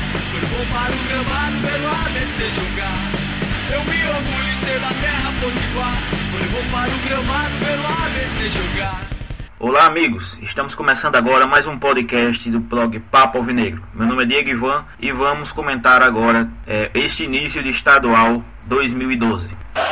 Foi bom para o gramado ver o ABC jogar. Eu me orgulho em ser da terra potiguar. Foi bom para o gramado ver o ABC jogar. Olá amigos, estamos começando agora mais um podcast do blog Papo Alvinegro. Meu nome é Diego Ivan e vamos comentar agora este início de estadual 2012.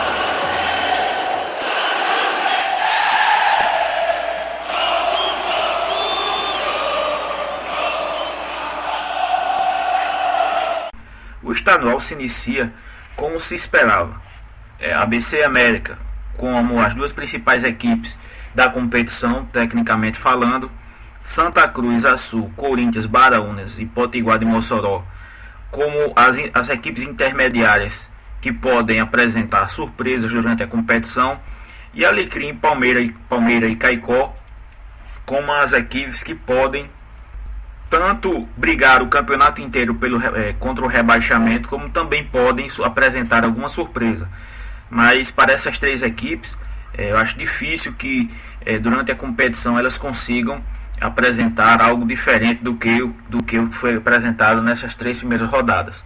O estadual se inicia como se esperava. ABC e América, como as duas principais equipes da competição, tecnicamente falando, Santa Cruz, Açu, Corinthians, Baraunas e Potiguar de Mossoró, como as equipes intermediárias que podem apresentar surpresas durante a competição, e Alecrim, Palmeira e Caicó, como as equipes que podem tanto brigar o campeonato inteiro contra o rebaixamento, como também podem apresentar alguma surpresa. Mas para essas três equipes, eu acho difícil que durante a competição elas consigam apresentar algo diferente do que foi apresentado nessas três primeiras rodadas.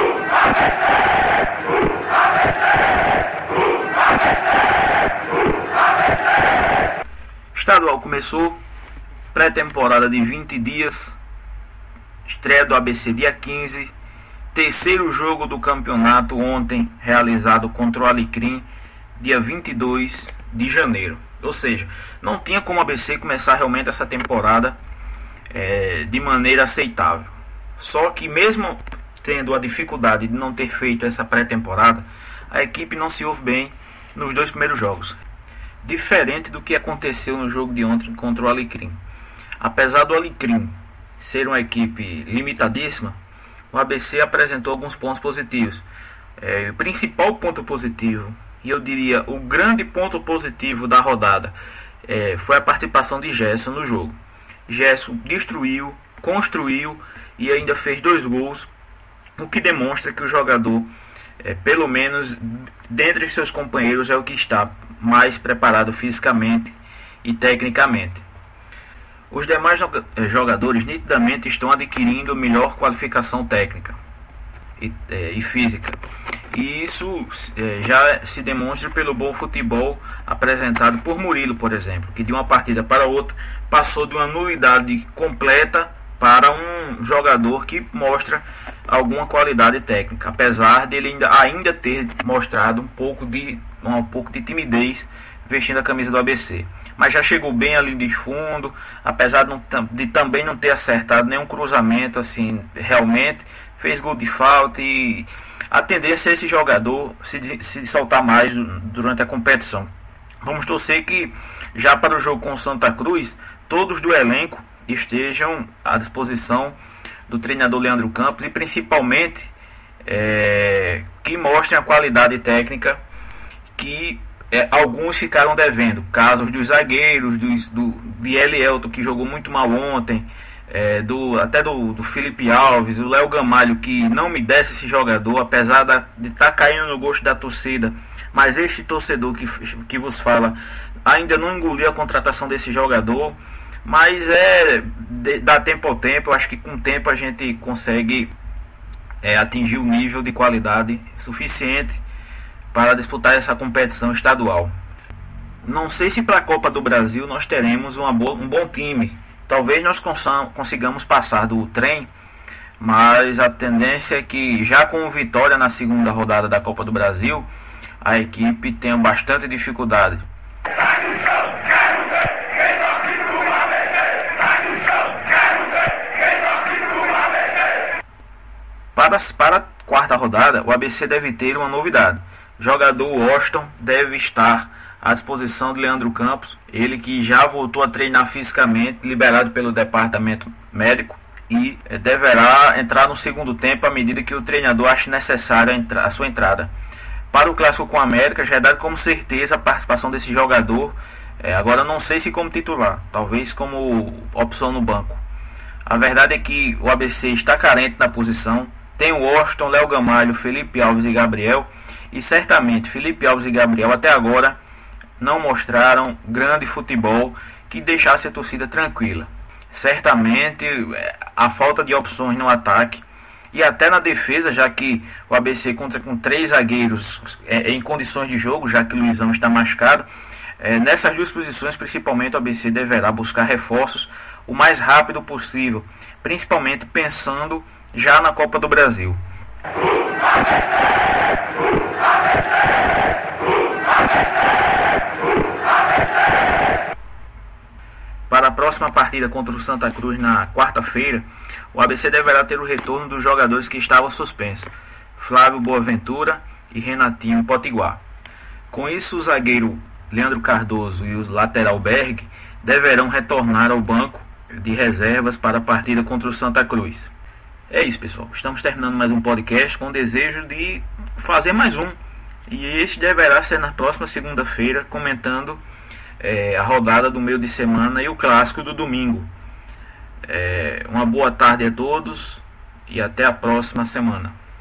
O estadual começou, pré-temporada de 20 dias, estreia do ABC dia 15, terceiro jogo do campeonato ontem realizado contra o Alecrim, dia 22 de janeiro. Ou seja, não tinha como o ABC começar realmente essa temporada de maneira aceitável. Só que mesmo tendo a dificuldade de não ter feito essa pré-temporada, a equipe não se ouve bem nos dois primeiros jogos. Diferente do que aconteceu no jogo de ontem contra o Alecrim. Apesar do Alecrim ser uma equipe limitadíssima, o ABC apresentou alguns pontos positivos. O principal ponto positivo, e eu diria o grande ponto positivo da rodada, foi a participação de Gerson no jogo. Gerson destruiu, construiu e ainda fez 2 gols, o que demonstra que o jogador, pelo menos dentre seus companheiros, é o que está mais preparado fisicamente e tecnicamente. Os demais jogadores nitidamente estão adquirindo melhor qualificação técnica e física. E isso já se demonstra pelo bom futebol apresentado por Murilo, por exemplo, que de uma partida para outra passou de uma nulidade completa para um jogador que mostra alguma qualidade técnica, apesar dele ainda ter mostrado um pouco de timidez vestindo a camisa do ABC. Mas já chegou bem ali de fundo, apesar de também não ter acertado nenhum cruzamento assim, realmente fez gol de falta, e a tendência é esse jogador se soltar mais durante a competição. Vamos torcer que já para o jogo com o Santa Cruz, todos do elenco estejam à disposição do treinador Leandro Campos, e principalmente que mostrem a qualidade técnica que alguns ficaram devendo. Casos dos zagueiros, de Elielto, que jogou muito mal ontem, até do Felipe Alves, o Léo Gamalho, que não me desce esse jogador, apesar de estar caindo no gosto da torcida. Mas este torcedor que vos fala ainda não engoliu a contratação desse jogador. Mas dá tempo ao tempo. Eu acho que com o tempo a gente consegue atingir o nível de qualidade suficiente para disputar essa competição estadual. Não sei se para a Copa do Brasil nós teremos um bom time. Talvez nós consigamos passar do trem, mas a tendência é que já com vitória na segunda rodada da Copa do Brasil, a equipe tenha bastante dificuldade. Para a quarta rodada, o ABC deve ter uma novidade. O jogador Washington deve estar à disposição de Leandro Campos, ele que já voltou a treinar fisicamente, liberado pelo departamento médico, e deverá entrar no segundo tempo à medida que o treinador ache necessária a sua entrada. Para o clássico com a América, já é dado como certeza a participação desse jogador, agora não sei se como titular, talvez como opção no banco. A verdade é que o ABC está carente na posição, tem o Washington, Léo Gamalho, Felipe Alves e Gabriel, e certamente Felipe Alves e Gabriel até agora não mostraram grande futebol que deixasse a torcida tranquila. Certamente a falta de opções no ataque e até na defesa, já que o ABC conta com 3 zagueiros em condições de jogo, já que o Luizão está machucado. Nessas duas posições, principalmente, o ABC deverá buscar reforços o mais rápido possível, principalmente pensando já na Copa do Brasil. Para a próxima partida contra o Santa Cruz na quarta-feira, o ABC deverá ter o retorno dos jogadores que estavam suspensos, Flávio Boaventura e Renatinho Potiguar. Com isso, o zagueiro Leandro Cardoso e o lateral Berg deverão retornar ao banco de reservas para a partida contra o Santa Cruz. É isso, pessoal. Estamos terminando mais um podcast com o desejo de fazer mais um. E este deverá ser na próxima segunda-feira, comentando a rodada do meio de semana e o clássico do domingo. Uma boa tarde a todos e até a próxima semana.